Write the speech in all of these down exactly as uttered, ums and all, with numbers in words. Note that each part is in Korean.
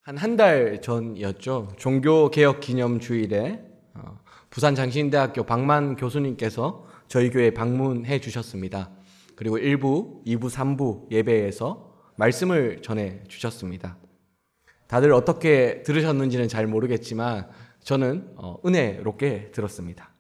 한 한 달 전이었죠. 종교개혁기념주일에 어, 부산장신대학교 박만 교수님께서 저희 교회에 방문해 주셨습니다. 그리고 일 부, 이 부, 삼 부 예배에서 말씀을 전해 주셨습니다. 다들 어떻게 들으셨는지는 잘 모르겠지만 저는 어, 은혜롭게 들었습니다.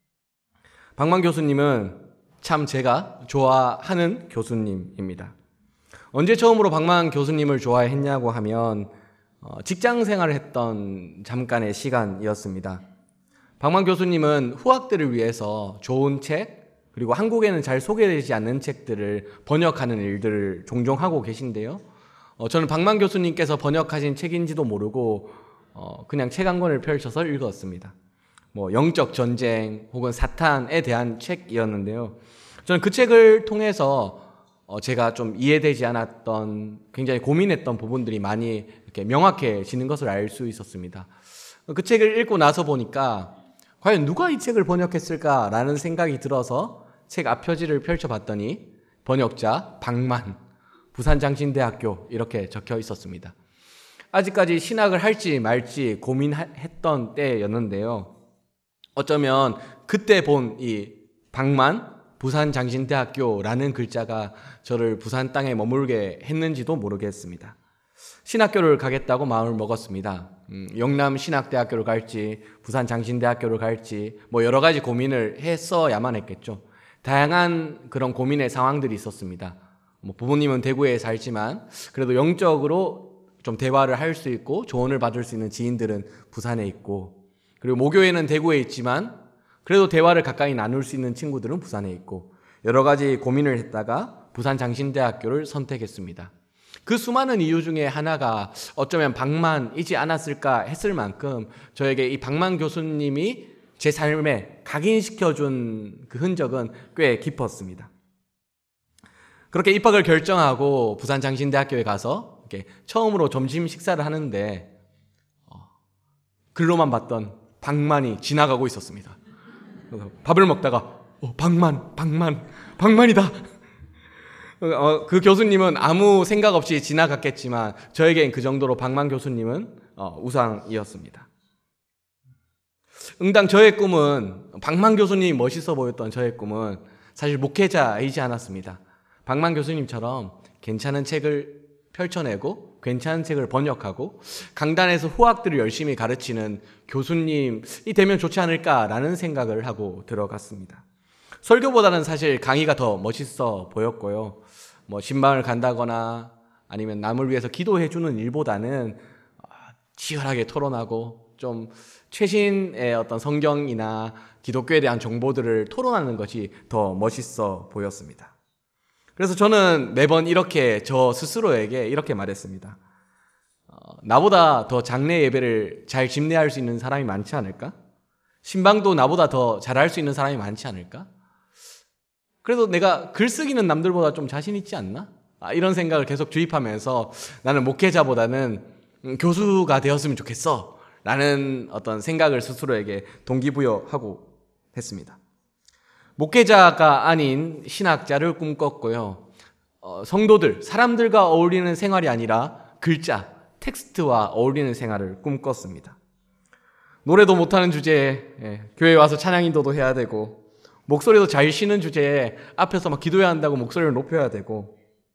박만 교수님은 참 제가 좋아하는 교수님입니다. 언제 처음으로 박만 교수님을 좋아했냐고 하면 어, 직장 생활을 했던 잠깐의 시간이었습니다. 박만 교수님은 후학들을 위해서 좋은 책, 그리고 한국에는 잘 소개되지 않는 책들을 번역하는 일들을 종종 하고 계신데요. 어, 저는 박만 교수님께서 번역하신 책인지도 모르고 어, 그냥 책 한 권을 펼쳐서 읽었습니다. 뭐 영적 전쟁 혹은 사탄에 대한 책이었는데요. 저는 그 책을 통해서 어, 제가 좀 이해되지 않았던, 굉장히 고민했던 부분들이 많이 이렇게 명확해지는 것을 알 수 있었습니다. 그 책을 읽고 나서 보니까 과연 누가 이 책을 번역했을까라는 생각이 들어서 책 앞표지를 펼쳐봤더니 번역자 박만, 부산장신대학교 이렇게 적혀 있었습니다. 아직까지 신학을 할지 말지 고민했던 때였는데요. 어쩌면 그때 본 이 박만, 부산장신대학교라는 글자가 저를 부산 땅에 머물게 했는지도 모르겠습니다. 신학교를 가겠다고 마음을 먹었습니다. 음, 영남 신학대학교를 갈지 부산장신대학교를 갈지 뭐 여러 가지 고민을 했어야만 했겠죠. 다양한 그런 고민의 상황들이 있었습니다. 뭐 부모님은 대구에 살지만 그래도 영적으로 좀 대화를 할 수 있고 조언을 받을 수 있는 지인들은 부산에 있고, 그리고 모교회는 대구에 있지만 그래도 대화를 가까이 나눌 수 있는 친구들은 부산에 있고, 여러 가지 고민을 했다가 부산장신대학교를 선택했습니다. 그 수많은 이유 중에 하나가 어쩌면 박만이지 않았을까 했을 만큼 저에게 이 박만 교수님이 제 삶에 각인시켜준 그 흔적은 꽤 깊었습니다. 그렇게 입학을 결정하고 부산장신대학교에 가서 이렇게 처음으로 점심 식사를 하는데 어, 글로만 봤던 박만이 지나가고 있었습니다. 밥을 먹다가 어, 박만, 박만, 박만이다. 어, 그 교수님은 아무 생각 없이 지나갔겠지만 저에겐 그 정도로 박만 교수님은 어, 우상이었습니다. 응당 저의 꿈은, 박만 교수님이 멋있어 보였던 저의 꿈은 사실 목회자이지 않았습니다. 박만 교수님처럼 괜찮은 책을 펼쳐내고 괜찮은 책을 번역하고 강단에서 후학들을 열심히 가르치는 교수님이 되면 좋지 않을까라는 생각을 하고 들어갔습니다. 설교보다는 사실 강의가 더 멋있어 보였고요. 뭐 신방을 간다거나 아니면 남을 위해서 기도해주는 일보다는 치열하게 토론하고 좀 최신의 어떤 성경이나 기독교에 대한 정보들을 토론하는 것이 더 멋있어 보였습니다. 그래서 저는 매번 이렇게 저 스스로에게 이렇게 말했습니다. 어, 나보다 더 장례 예배를 잘 집례할 수 있는 사람이 많지 않을까? 신방도 나보다 더 잘할 수 있는 사람이 많지 않을까? 그래도 내가 글쓰기는 남들보다 좀 자신 있지 않나? 아, 이런 생각을 계속 주입하면서 나는 목회자보다는 음, 교수가 되었으면 좋겠어 라는 어떤 생각을 스스로에게 동기부여하고 했습니다. 목회자가 아닌 신학자를 꿈꿨고요. 어, 성도들, 사람들과 어울리는 생활이 아니라 글자, 텍스트와 어울리는 생활을 꿈꿨습니다. 노래도 못하는 주제에 예, 교회에 와서 찬양 인도도 해야 되고, 목소리도 잘 쉬는 주제에 앞에서 막 기도해야 한다고 목소리를 높여야 되고,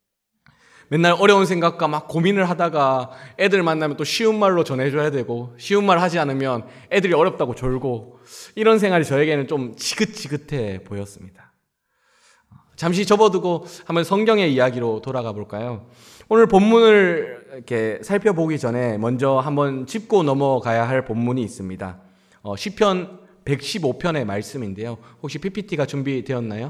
맨날 어려운 생각과 막 고민을 하다가 애들 만나면 또 쉬운 말로 전해줘야 되고, 쉬운 말 하지 않으면 애들이 어렵다고 졸고, 이런 생활이 저에게는 좀 지긋지긋해 보였습니다. 잠시 접어두고 한번 성경의 이야기로 돌아가 볼까요? 오늘 본문을 이렇게 살펴보기 전에 먼저 한번 짚고 넘어가야 할 본문이 있습니다. 어, 시편 백십오 편의 말씀인데요. 혹시 피피티가 준비되었나요?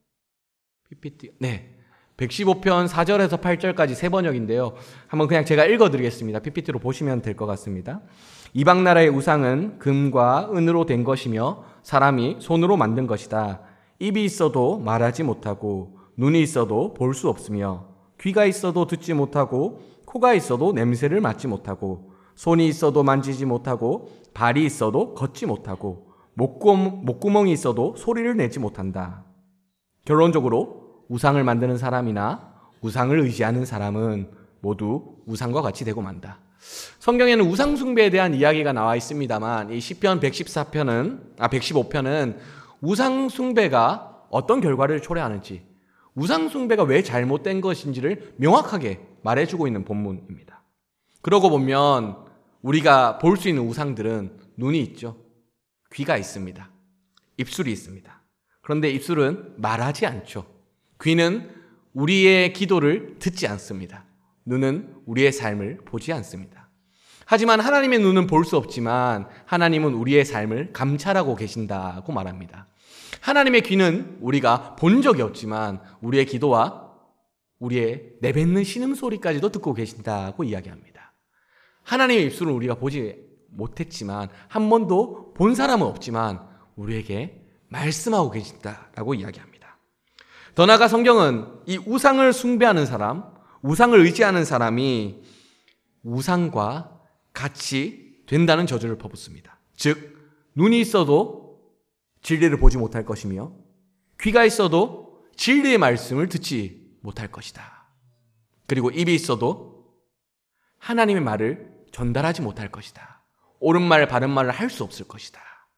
피피티, 네. 백십오 편 사 절에서 팔 절까지 세 번역인데요. 한번 그냥 제가 읽어드리겠습니다. 피피티로 보시면 될 것 같습니다. 이방 나라의 우상은 금과 은으로 된 것이며 사람이 손으로 만든 것이다. 입이 있어도 말하지 못하고 눈이 있어도 볼 수 없으며 귀가 있어도 듣지 못하고 코가 있어도 냄새를 맡지 못하고 손이 있어도 만지지 못하고 발이 있어도 걷지 못하고 목구멍, 목구멍이 있어도 소리를 내지 못한다. 결론적으로 우상을 만드는 사람이나 우상을 의지하는 사람은 모두 우상과 같이 되고 만다. 성경에는 우상 숭배에 대한 이야기가 나와 있습니다만 이 시편 백십사 편은 아 백십오 편은 우상 숭배가 어떤 결과를 초래하는지, 우상 숭배가 왜 잘못된 것인지를 명확하게 말해주고 있는 본문입니다. 그러고 보면 우리가 볼 수 있는 우상들은 눈이 있죠. 귀가 있습니다. 입술이 있습니다. 그런데 입술은 말하지 않죠. 귀는 우리의 기도를 듣지 않습니다. 눈은 우리의 삶을 보지 않습니다. 하지만 하나님의 눈은 볼 수 없지만 하나님은 우리의 삶을 감찰하고 계신다고 말합니다. 하나님의 귀는 우리가 본 적이 없지만 우리의 기도와 우리의 내뱉는 신음소리까지도 듣고 계신다고 이야기합니다. 하나님의 입술은 우리가 보지 못했지만 한 번도 본 사람은 없지만 우리에게 말씀하고 계신다라고 이야기합니다. 더 나아가 성경은 이 우상을 숭배하는 사람, 우상을 의지하는 사람이 우상과 같이 된다는 저주를 퍼붓습니다. 즉 눈이 있어도 진리를 보지 못할 것이며 귀가 있어도 진리의 말씀을 듣지 못할 것이다. 그리고 입이 있어도 하나님의 말을 전달하지 못할 것이다. 옳은 말, 바른 말을 할 수 없을 것이다.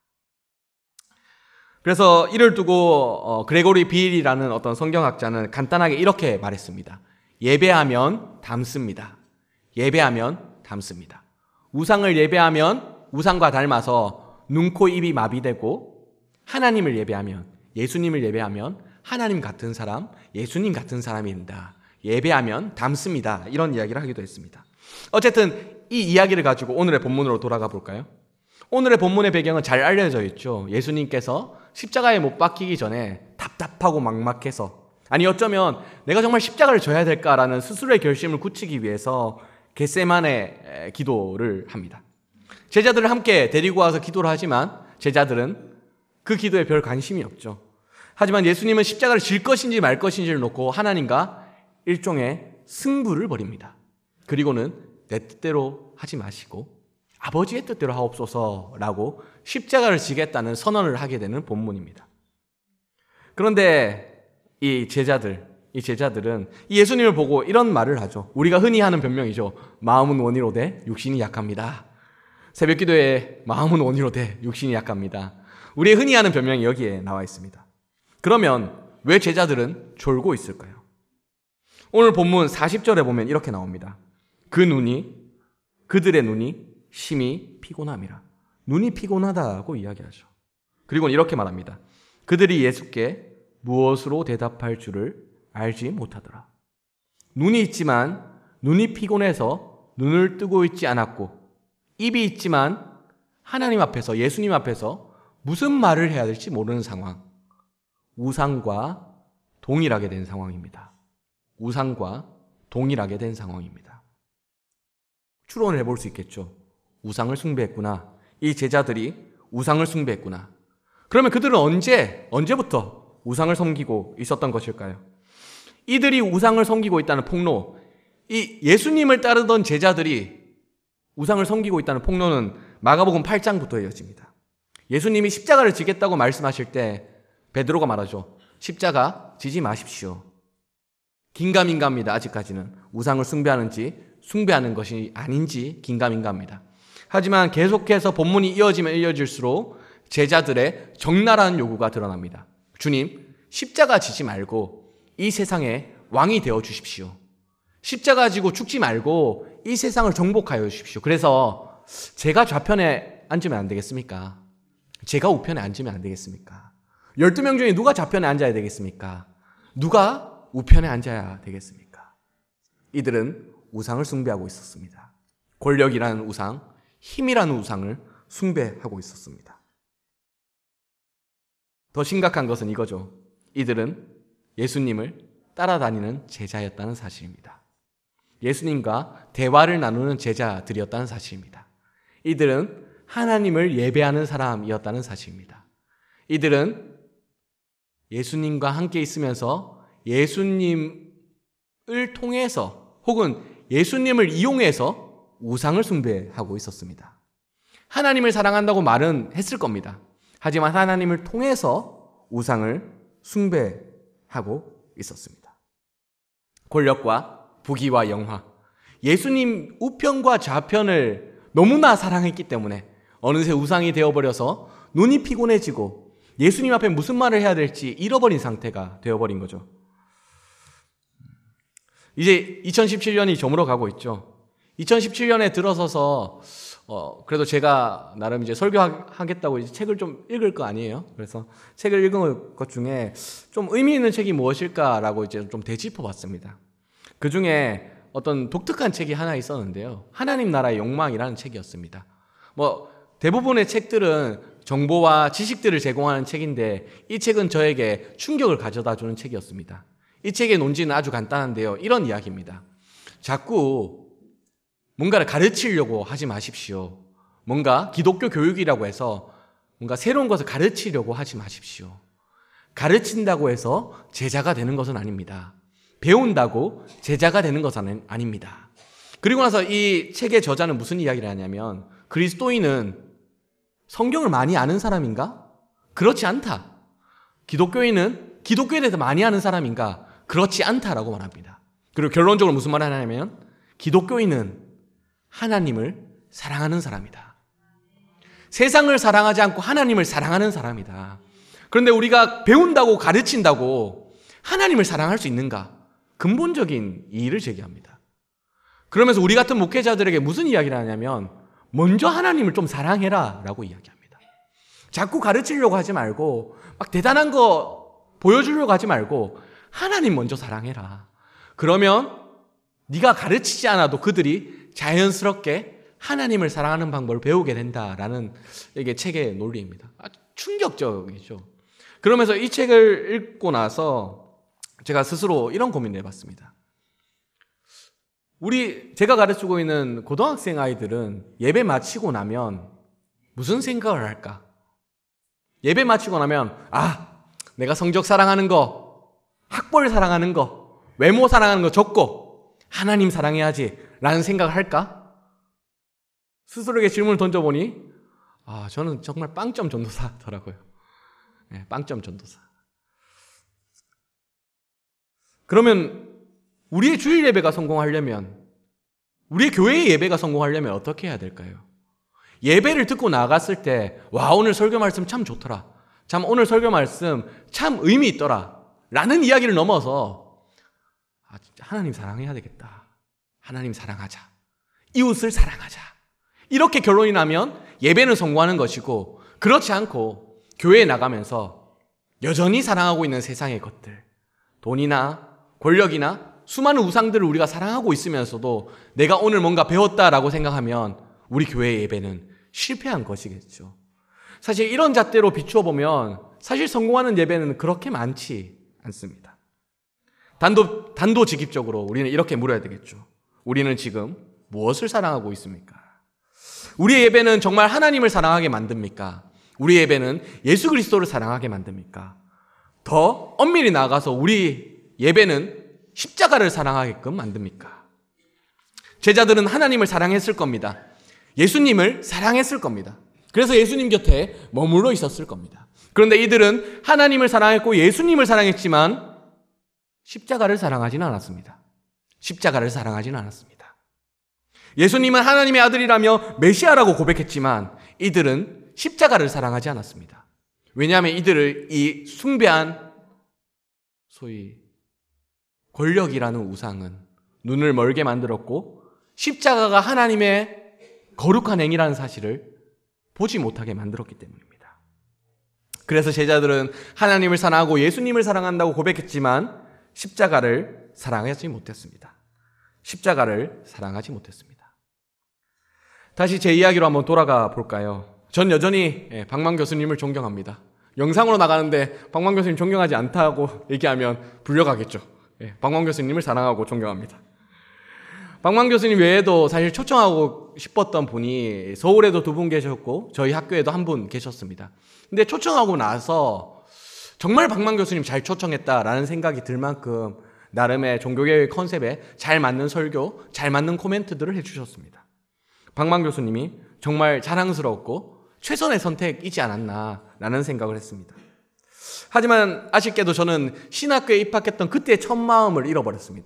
그래서 이를 두고 어, 그레고리 비일이라는 어떤 성경학자는 간단하게 이렇게 말했습니다. 예배하면 닮습니다. 예배하면 닮습니다. 우상을 예배하면 우상과 닮아서 눈, 코, 입이 마비되고 하나님을 예배하면, 예수님을 예배하면 하나님 같은 사람, 예수님 같은 사람이 된다. 예배하면 닮습니다. 이런 이야기를 하기도 했습니다. 어쨌든 이 이야기를 가지고 오늘의 본문으로 돌아가 볼까요? 오늘의 본문의 배경은 잘 알려져 있죠. 예수님께서 십자가에 못 박히기 전에 답답하고 막막해서, 아니 어쩌면 내가 정말 십자가를 져야 될까라는 스스로의 결심을 굳히기 위해서 겟세마네 기도를 합니다. 제자들을 함께 데리고 와서 기도를 하지만 제자들은 그 기도에 별 관심이 없죠. 하지만 예수님은 십자가를 질 것인지 말 것인지를 놓고 하나님과 일종의 승부를 벌입니다. 그리고는 내 뜻대로 하지 마시고 아버지의 뜻대로 하옵소서라고 십자가를 지겠다는 선언을 하게 되는 본문입니다. 그런데 이 제자들, 이 제자들은 이 예수님을 보고 이런 말을 하죠. 우리가 흔히 하는 변명이죠. 마음은 원이로되 육신이 약합니다. 새벽 기도에 마음은 원이로되 육신이 약합니다. 우리의 흔히 하는 변명이 여기에 나와 있습니다. 그러면 왜 제자들은 졸고 있을까요? 오늘 본문 사십 절에 보면 이렇게 나옵니다. 그 눈이, 그들의 눈이 심히 피곤함이라. 눈이 피곤하다고 이야기하죠. 그리고 이렇게 말합니다. 그들이 예수께 무엇으로 대답할 줄을 알지 못하더라. 눈이 있지만 눈이 피곤해서 눈을 뜨고 있지 않았고, 입이 있지만 하나님 앞에서, 예수님 앞에서 무슨 말을 해야 될지 모르는 상황. 우상과 동일하게 된 상황입니다. 우상과 동일하게 된 상황입니다. 추론을 해볼 수 있겠죠. 우상을 숭배했구나. 이 제자들이 우상을 숭배했구나. 그러면 그들은 언제, 언제부터 우상을 섬기고 있었던 것일까요? 이들이 우상을 섬기고 있다는 폭로, 이 예수님을 따르던 제자들이 우상을 섬기고 있다는 폭로는 마가복음 팔 장부터 이어집니다. 예수님이 십자가를 지겠다고 말씀하실 때 베드로가 말하죠. 십자가 지지 마십시오. 긴가민가합니다. 아직까지는 우상을 숭배하는지 숭배하는 것이 아닌지 긴가민가합니다. 하지만 계속해서 본문이 이어지면 이어질수록 제자들의 적나라한 요구가 드러납니다. 주님, 십자가 지지 말고 이 세상의 왕이 되어 주십시오. 십자가 지고 죽지 말고 이 세상을 정복하여 주십시오. 그래서 제가 좌편에 앉으면 안 되겠습니까? 제가 우편에 앉으면 안 되겠습니까? 열두 명 중에 누가 좌편에 앉아야 되겠습니까? 누가 우편에 앉아야 되겠습니까? 이들은 우상을 숭배하고 있었습니다. 권력이라는 우상, 힘이라는 우상을 숭배하고 있었습니다. 더 심각한 것은 이거죠. 이들은 예수님을 따라다니는 제자였다는 사실입니다. 예수님과 대화를 나누는 제자들이었다는 사실입니다. 이들은 하나님을 예배하는 사람이었다는 사실입니다. 이들은 예수님과 함께 있으면서 예수님을 통해서 혹은 예수님을 이용해서 우상을 숭배하고 있었습니다. 하나님을 사랑한다고 말은 했을 겁니다. 하지만 하나님을 통해서 우상을 숭배하고 있었습니다. 권력과 부귀와 영화, 예수님 우편과 좌편을 너무나 사랑했기 때문에 어느새 우상이 되어버려서 눈이 피곤해지고 예수님 앞에 무슨 말을 해야 될지 잃어버린 상태가 되어버린 거죠. 이제 이천십칠 년이 저물어 가고 있죠. 이천십칠 년에 들어서서 어 그래도 제가 나름 이제 설교하겠다고 이제 책을 좀 읽을 거 아니에요. 그래서 책을 읽은 것 중에 좀 의미 있는 책이 무엇일까라고 이제 좀 되짚어봤습니다. 그 중에 어떤 독특한 책이 하나 있었는데요. 하나님 나라의 욕망이라는 책이었습니다. 뭐 대부분의 책들은 정보와 지식들을 제공하는 책인데 이 책은 저에게 충격을 가져다주는 책이었습니다. 이 책의 논지는 아주 간단한데요. 이런 이야기입니다. 자꾸 뭔가를 가르치려고 하지 마십시오. 뭔가 기독교 교육이라고 해서 뭔가 새로운 것을 가르치려고 하지 마십시오. 가르친다고 해서 제자가 되는 것은 아닙니다. 배운다고 제자가 되는 것은 아닙니다. 그리고 나서 이 책의 저자는 무슨 이야기를 하냐면 그리스도인은 성경을 많이 아는 사람인가? 그렇지 않다. 기독교인은 기독교에 대해서 많이 아는 사람인가? 그렇지 않다라고 말합니다. 그리고 결론적으로 무슨 말을 하냐면 기독교인은 하나님을 사랑하는 사람이다. 세상을 사랑하지 않고 하나님을 사랑하는 사람이다. 그런데 우리가 배운다고 가르친다고 하나님을 사랑할 수 있는가? 근본적인 이의를 제기합니다. 그러면서 우리 같은 목회자들에게 무슨 이야기를 하냐면 먼저 하나님을 좀 사랑해라 라고 이야기합니다. 자꾸 가르치려고 하지 말고 막 대단한 거 보여주려고 하지 말고 하나님 먼저 사랑해라. 그러면 네가 가르치지 않아도 그들이 자연스럽게 하나님을 사랑하는 방법을 배우게 된다라는 이게 책의 논리입니다. 아주 충격적이죠. 그러면서 이 책을 읽고 나서 제가 스스로 이런 고민을 해봤습니다. 우리 제가 가르치고 있는 고등학생 아이들은 예배 마치고 나면 무슨 생각을 할까? 예배 마치고 나면 아, 내가 성적 사랑하는 거, 학벌 사랑하는 거, 외모 사랑하는 거 적고 하나님 사랑해야지 라는 생각을 할까? 스스로에게 질문을 던져보니 아, 저는 정말 빵점 전도사더라고요. 네, 빵점 전도사. 그러면 우리의 주일 예배가 성공하려면, 우리의 교회의 예배가 성공하려면 어떻게 해야 될까요? 예배를 듣고 나갔을 때 와, 오늘 설교 말씀 참 좋더라, 참 오늘 설교 말씀 참 의미 있더라 라는 이야기를 넘어서 아, 하나님 사랑해야 되겠다, 하나님 사랑하자, 이웃을 사랑하자, 이렇게 결론이 나면 예배는 성공하는 것이고, 그렇지 않고 교회에 나가면서 여전히 사랑하고 있는 세상의 것들, 돈이나 권력이나 수많은 우상들을 우리가 사랑하고 있으면서도 내가 오늘 뭔가 배웠다라고 생각하면 우리 교회의 예배는 실패한 것이겠죠. 사실 이런 잣대로 비추어 보면 사실 성공하는 예배는 그렇게 많지 않습니다. 단도, 단도직입적으로 우리는 이렇게 물어야 되겠죠. 우리는 지금 무엇을 사랑하고 있습니까? 우리의 예배는 정말 하나님을 사랑하게 만듭니까? 우리의 예배는 예수 그리스도를 사랑하게 만듭니까? 더 엄밀히 나아가서 우리 예배는 십자가를 사랑하게끔 만듭니까? 제자들은 하나님을 사랑했을 겁니다. 예수님을 사랑했을 겁니다. 그래서 예수님 곁에 머물러 있었을 겁니다. 그런데 이들은 하나님을 사랑했고 예수님을 사랑했지만 십자가를 사랑하지는 않았습니다. 십자가를 사랑하지는 않았습니다. 예수님은 하나님의 아들이라며 메시아라고 고백했지만 이들은 십자가를 사랑하지 않았습니다. 왜냐하면 이들을 이 숭배한 소위 권력이라는 우상은 눈을 멀게 만들었고 십자가가 하나님의 거룩한 행위라는 사실을 보지 못하게 만들었기 때문입니다. 그래서 제자들은 하나님을 사랑하고 예수님을 사랑한다고 고백했지만 십자가를 사랑하지 못했습니다. 십자가를 사랑하지 못했습니다. 다시 제 이야기로 한번 돌아가 볼까요? 전 여전히 박만 교수님을 존경합니다. 영상으로 나가는데 박만 교수님 존경하지 않다고 얘기하면 불려가겠죠. 박만 교수님을 사랑하고 존경합니다. 박만 교수님 외에도 사실 초청하고 싶었던 분이 서울에도 두 분 계셨고 저희 학교에도 한 분 계셨습니다. 근데 초청하고 나서 정말 박만 교수님 잘 초청했다라는 생각이 들 만큼 나름의 종교개혁 컨셉에 잘 맞는 설교, 잘 맞는 코멘트들을 해주셨습니다. 박만 교수님이 정말 자랑스럽고 최선의 선택이지 않았나라는 생각을 했습니다. 하지만 아쉽게도 저는 신학교에 입학했던 그때의 첫 마음을 잃어버렸습니다.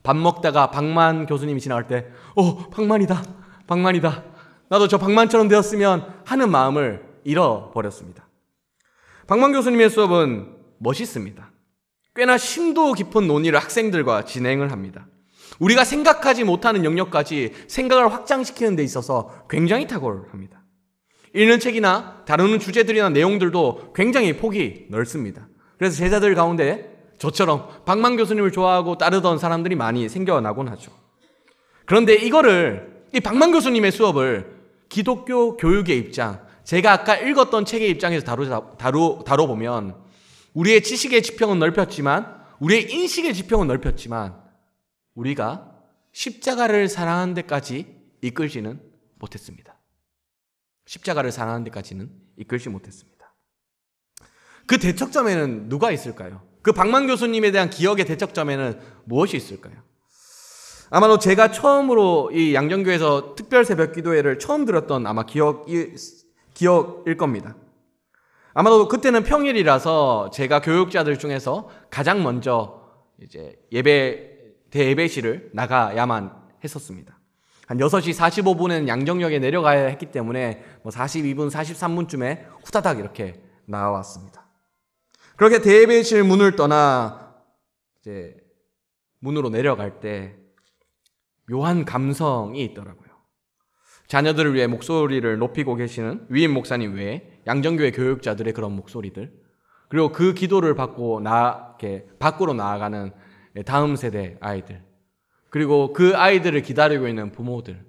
밥 먹다가 박만 교수님이 지나갈 때 어, 박만이다, 박만이다, 나도 저 박만처럼 되었으면 하는 마음을 잃어버렸습니다. 박만 교수님의 수업은 멋있습니다. 꽤나 심도 깊은 논의를 학생들과 진행을 합니다. 우리가 생각하지 못하는 영역까지 생각을 확장시키는 데 있어서 굉장히 탁월합니다. 읽는 책이나 다루는 주제들이나 내용들도 굉장히 폭이 넓습니다. 그래서 제자들 가운데 저처럼 박만 교수님을 좋아하고 따르던 사람들이 많이 생겨나곤 하죠. 그런데 이거를, 이 박만 교수님의 수업을 기독교 교육의 입장, 제가 아까 읽었던 책의 입장에서 다루, 다루, 다뤄보면 우리의 지식의 지평은 넓혔지만, 우리의 인식의 지평은 넓혔지만, 우리가 십자가를 사랑하는 데까지 이끌지는 못했습니다. 십자가를 사랑하는 데까지는 이끌지 못했습니다. 그 대척점에는 누가 있을까요? 그 박만 교수님에 대한 기억의 대척점에는 무엇이 있을까요? 아마도 제가 처음으로 이 양정교회에서 특별 새벽 기도회를 처음 들었던 아마 기억이, 기억일 겁니다. 아마도 그때는 평일이라서 제가 교육자들 중에서 가장 먼저 이제 예배, 대예배실을 나가야만 했었습니다. 한 여섯 시 사십오 분에는 양정역에 내려가야 했기 때문에 뭐 사십이 분, 사십삼 분쯤에 후다닥 이렇게 나왔습니다. 그렇게 대예배실 문을 떠나 이제 문으로 내려갈 때 묘한 감성이 있더라고요. 자녀들을 위해 목소리를 높이고 계시는 위임 목사님 외에 양정교회 교육자들의 그런 목소리들, 그리고 그 기도를 받고 나, 이렇게 밖으로 나아가는 다음 세대 아이들, 그리고 그 아이들을 기다리고 있는 부모들.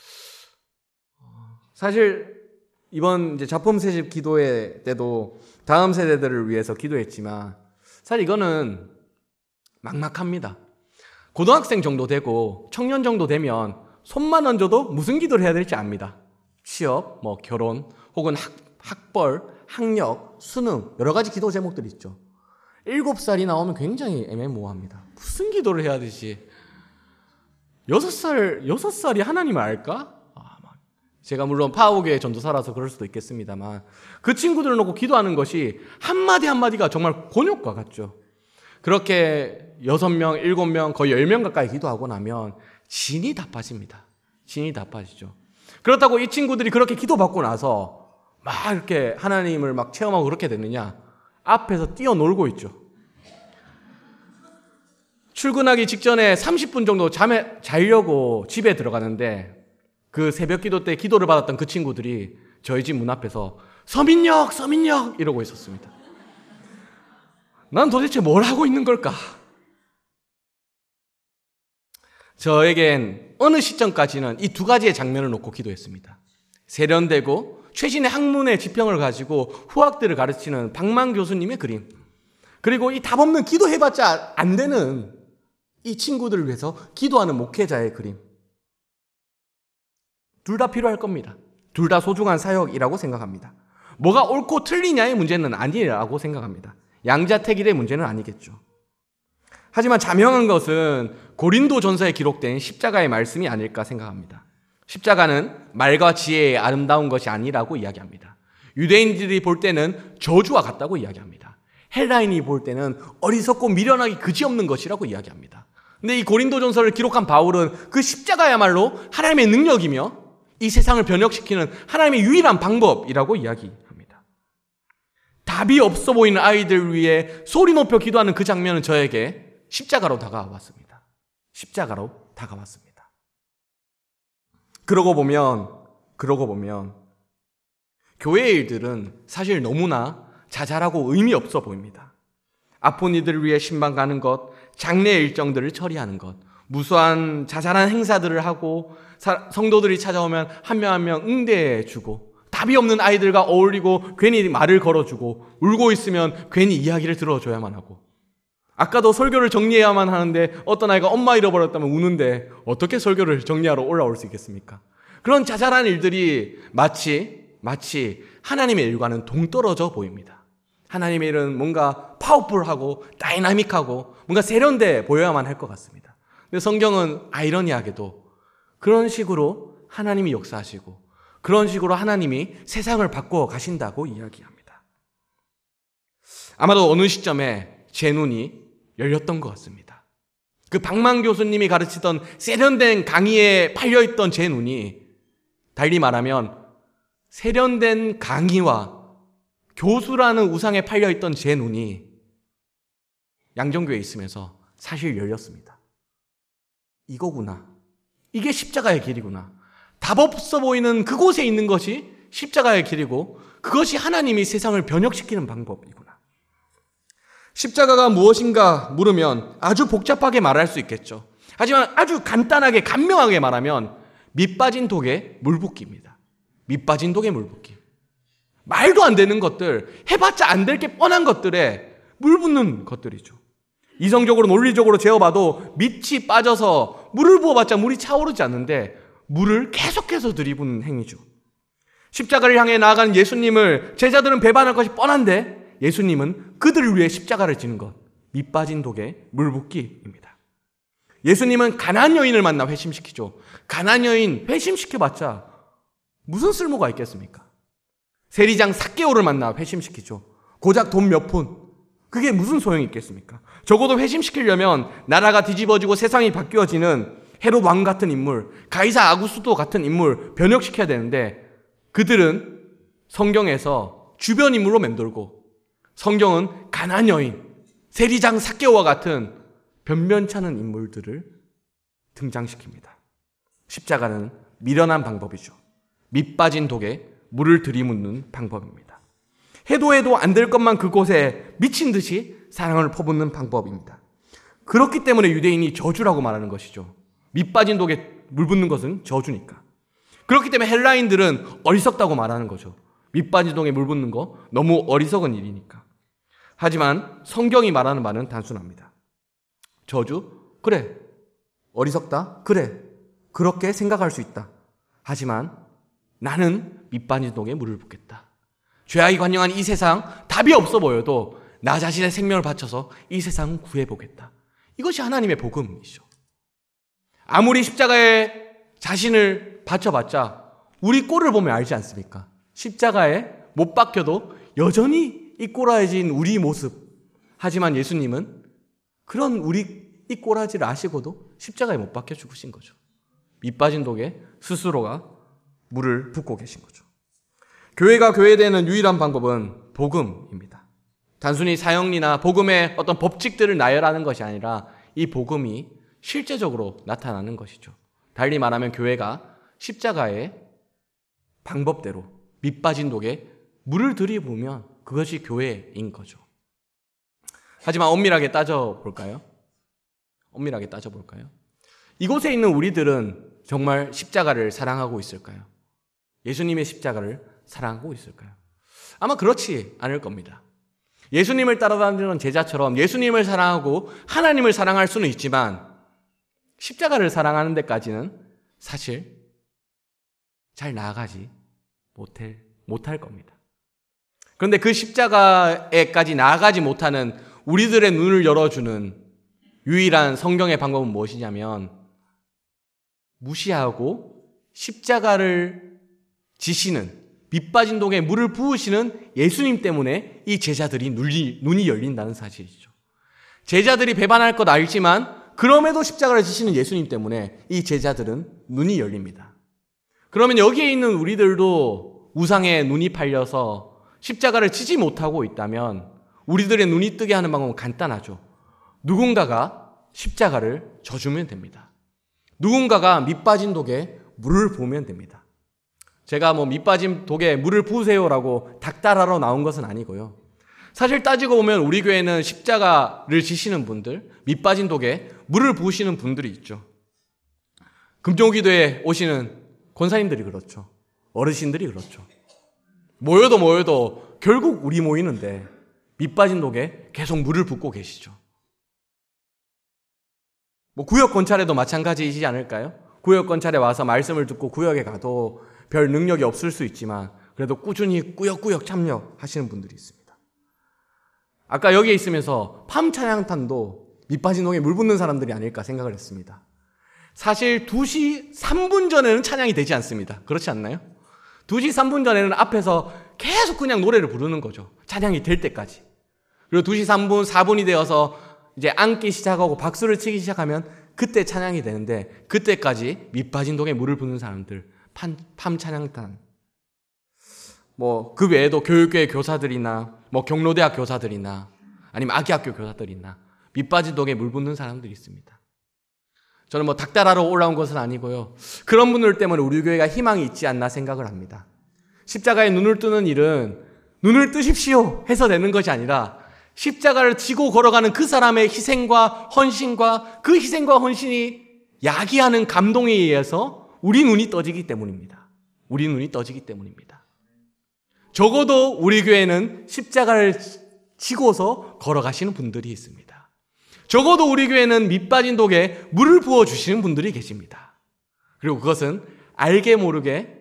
사실 이번 이제 자품 세집 기도회 때도 다음 세대들을 위해서 기도했지만 사실 이거는 막막합니다. 고등학생 정도 되고 청년 정도 되면 손만 얹어도 무슨 기도를 해야 될지 압니다. 취업, 뭐 결혼, 혹은 학, 학벌, 학력, 수능, 여러 가지 기도 제목들이 있죠. 일곱 살이 나오면 굉장히 애매모호합니다. 무슨 기도를 해야 되지? 여섯 살, 여섯 살이 하나님을 알까? 아, 막 제가 물론 파워교회 전도사라서 그럴 수도 있겠습니다만 그 친구들을 놓고 기도하는 것이 한마디 한마디가 정말 곤욕과 같죠. 그렇게 여섯 명, 일곱 명, 거의 열 명 가까이 기도하고 나면 진이 다 빠집니다. 진이 다 빠지죠. 그렇다고 이 친구들이 그렇게 기도받고 나서 막 이렇게 하나님을 막 체험하고 그렇게 되느냐? 앞에서 뛰어놀고 있죠. 출근하기 직전에 삼십 분 정도 잠에 자려고 집에 들어가는데 그 새벽 기도 때 기도를 받았던 그 친구들이 저희 집 문 앞에서 서민역, 서민역 이러고 있었습니다. 난 도대체 뭘 하고 있는 걸까? 저에겐 어느 시점까지는 이 두 가지의 장면을 놓고 기도했습니다. 세련되고 최신의 학문의 지평을 가지고 후학들을 가르치는 박만 교수님의 그림, 그리고 이 답 없는 기도해봤자 안 되는 이 친구들을 위해서 기도하는 목회자의 그림. 둘 다 필요할 겁니다. 둘 다 소중한 사역이라고 생각합니다. 뭐가 옳고 틀리냐의 문제는 아니라고 생각합니다. 양자택일의 문제는 아니겠죠. 하지만 자명한 것은 고린도전서에 기록된 십자가의 말씀이 아닐까 생각합니다. 십자가는 말과 지혜의 아름다운 것이 아니라고 이야기합니다. 유대인들이 볼 때는 저주와 같다고 이야기합니다. 헬라인이 볼 때는 어리석고 미련하기 그지없는 것이라고 이야기합니다. 근데 이 고린도전서를 기록한 바울은 그 십자가야말로 하나님의 능력이며 이 세상을 변혁시키는 하나님의 유일한 방법이라고 이야기합니다. 답이 없어 보이는 아이들 위해 소리 높여 기도하는 그 장면은 저에게 십자가로 다가왔습니다. 십자가로 다가왔습니다. 그러고 보면, 그러고 보면 교회의 일들은 사실 너무나 자잘하고 의미 없어 보입니다. 아픈 이들을 위해 신방 가는 것, 장례 일정들을 처리하는 것, 무수한 자잘한 행사들을 하고 성도들이 찾아오면 한 명 한 명 응대해주고, 답이 없는 아이들과 어울리고 괜히 말을 걸어주고, 울고 있으면 괜히 이야기를 들어줘야만 하고, 아까도 설교를 정리해야만 하는데 어떤 아이가 엄마 잃어버렸다면 우는데 어떻게 설교를 정리하러 올라올 수 있겠습니까? 그런 자잘한 일들이 마치 마치 하나님의 일과는 동떨어져 보입니다. 하나님의 일은 뭔가 파워풀하고 다이나믹하고 뭔가 세련돼 보여야만 할 것 같습니다. 근데 성경은 아이러니하게도 그런 식으로 하나님이 역사하시고 그런 식으로 하나님이 세상을 바꿔 가신다고 이야기합니다. 아마도 어느 시점에 제 눈이 열렸던 것 같습니다. 그 박만 교수님이 가르치던 세련된 강의에 팔려있던 제 눈이, 달리 말하면 세련된 강의와 교수라는 우상에 팔려있던 제 눈이 양정교회에 있으면서 사실 열렸습니다. 이거구나. 이게 십자가의 길이구나. 답 없어 보이는 그곳에 있는 것이 십자가의 길이고, 그것이 하나님이 세상을 변혁시키는 방법이구나. 십자가가 무엇인가 물으면 아주 복잡하게 말할 수 있겠죠. 하지만 아주 간단하게 간명하게 말하면 밑 빠진 독에 물 붓기입니다. 밑 빠진 독에 물 붓기. 말도 안 되는 것들, 해봤자 안 될 게 뻔한 것들에 물 붓는 것들이죠. 이성적으로 논리적으로 재어봐도 밑이 빠져서 물을 부어봤자 물이 차오르지 않는데 물을 계속해서 들이붓는 행위죠. 십자가를 향해 나아가는 예수님을 제자들은 배반할 것이 뻔한데 예수님은 그들을 위해 십자가를 지는 것, 밑 빠진 독에 물 붓기입니다. 예수님은 가난안 여인을 만나 회심시키죠. 가난안 여인 회심시켜봤자 무슨 쓸모가 있겠습니까? 세리장 삭개오를 만나 회심시키죠. 고작 돈 몇 푼, 그게 무슨 소용이 있겠습니까? 적어도 회심시키려면 나라가 뒤집어지고 세상이 바뀌어지는 헤롯 왕 같은 인물, 가이사 아구스도 같은 인물 변혁시켜야 되는데 그들은 성경에서 주변 인물로 맴돌고 성경은 가난안 여인, 세리장 삭개오와 같은 변변찮은 인물들을 등장시킵니다. 십자가는 미련한 방법이죠. 밑 빠진 독에 물을 들이묻는 방법입니다. 해도 해도 안 될 것만 그곳에 미친 듯이 사랑을 퍼붓는 방법입니다. 그렇기 때문에 유대인이 저주라고 말하는 것이죠. 밑 빠진 독에 물 붓는 것은 저주니까. 그렇기 때문에 헬라인들은 어리석다고 말하는 거죠. 밑 빠진 독에 물 붓는 거 너무 어리석은 일이니까. 하지만 성경이 말하는 바는 단순합니다. 저주? 그래. 어리석다? 그래. 그렇게 생각할 수 있다. 하지만 나는 밑 빠진 독에 물을 붓겠다. 죄악이 관영한 이 세상, 답이 없어 보여도 나 자신의 생명을 바쳐서 이 세상을 구해보겠다. 이것이 하나님의 복음이죠. 아무리 십자가에 자신을 바쳐봤자 우리 꼴을 보면 알지 않습니까? 십자가에 못 박혀도 여전히 이 꼬라진 우리 모습. 하지만 예수님은 그런 우리 이 꼬라지를 아시고도 십자가에 못 박혀 죽으신 거죠. 밑 빠진 독에 스스로가 물을 붓고 계신 거죠. 교회가 교회되는 유일한 방법은 복음입니다. 단순히 사형리나 복음의 어떤 법칙들을 나열하는 것이 아니라 이 복음이 실제적으로 나타나는 것이죠. 달리 말하면 교회가 십자가의 방법대로 밑 빠진 독에 물을 들이부으면 그것이 교회인 거죠. 하지만 엄밀하게 따져볼까요? 엄밀하게 따져볼까요? 이곳에 있는 우리들은 정말 십자가를 사랑하고 있을까요? 예수님의 십자가를 사랑하고 있을까요? 아마 그렇지 않을 겁니다. 예수님을 따라다니는 제자처럼 예수님을 사랑하고 하나님을 사랑할 수는 있지만 십자가를 사랑하는 데까지는 사실 잘 나아가지 못할, 못할 겁니다. 그런데 그 십자가에까지 나아가지 못하는 우리들의 눈을 열어주는 유일한 성경의 방법은 무엇이냐면 무시하고 십자가를 지시는 밑 빠진 독에 물을 부으시는 예수님 때문에 이 제자들이 눈이, 눈이 열린다는 사실이죠. 제자들이 배반할 것 알지만 그럼에도 십자가를 지시는 예수님 때문에 이 제자들은 눈이 열립니다. 그러면 여기에 있는 우리들도 우상에 눈이 팔려서 십자가를 지지 못하고 있다면 우리들의 눈이 뜨게 하는 방법은 간단하죠. 누군가가 십자가를 져주면 됩니다. 누군가가 밑 빠진 독에 물을 부으면 됩니다. 제가 뭐 밑 빠진 독에 물을 부으세요라고 닥달하러 나온 것은 아니고요. 사실 따지고 보면 우리 교회는 십자가를 지시는 분들, 밑 빠진 독에 물을 부으시는 분들이 있죠. 금종기도에 오시는 권사님들이 그렇죠. 어르신들이 그렇죠. 모여도 모여도 결국 우리 모이는데 밑 빠진 독에 계속 물을 붓고 계시죠. 뭐 구역 권찰에도 마찬가지이지 않을까요? 구역 권찰에 와서 말씀을 듣고 구역에 가도 별 능력이 없을 수 있지만 그래도 꾸준히 꾸역꾸역 참여하시는 분들이 있습니다. 아까 여기에 있으면서 팜 찬양탄도 밑 빠진 독에 물 붓는 사람들이 아닐까 생각을 했습니다. 사실 두 시 삼 분 전에는 찬양이 되지 않습니다. 그렇지 않나요? 두 시 삼 분 전에는 앞에서 계속 그냥 노래를 부르는 거죠. 찬양이 될 때까지. 그리고 두 시 삼 분, 사 분이 되어서 이제 앉기 시작하고 박수를 치기 시작하면 그때 찬양이 되는데, 그때까지 밑빠진 독에 물을 붓는 사람들, 판, 팜 찬양단, 뭐 그 외에도 교육교회 교사들이나 뭐 경로대학 교사들이나 아니면 아기학교 교사들이나 밑빠진 독에 물 붓는 사람들이 있습니다. 저는 뭐 닥달하러 올라온 것은 아니고요, 그런 분들 때문에 우리 교회가 희망이 있지 않나 생각을 합니다. 십자가에 눈을 뜨는 일은 눈을 뜨십시오 해서 되는 것이 아니라 십자가를 지고 걸어가는 그 사람의 희생과 헌신과 그 희생과 헌신이 야기하는 감동에 의해서 우리 눈이 떠지기 때문입니다. 우리 눈이 떠지기 때문입니다. 적어도 우리 교회는 십자가를 지고서 걸어가시는 분들이 있습니다. 적어도 우리 교회는 밑빠진 독에 물을 부어주시는 분들이 계십니다. 그리고 그것은 알게 모르게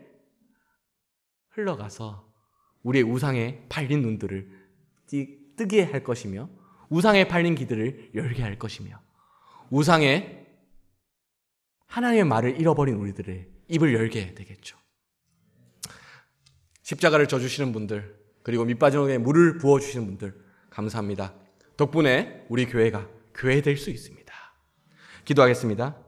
흘러가서 우리의 우상에 팔린 눈들을 뜨게 할 것이며, 우상에 팔린 귀들을 열게 할 것이며, 우상에 하나님의 말을 잃어버린 우리들의 입을 열게 되겠죠. 십자가를 져주시는 분들, 그리고 밑빠진 독에 물을 부어주시는 분들 감사합니다. 덕분에 우리 교회가 교회 될 수 있습니다. 기도하겠습니다.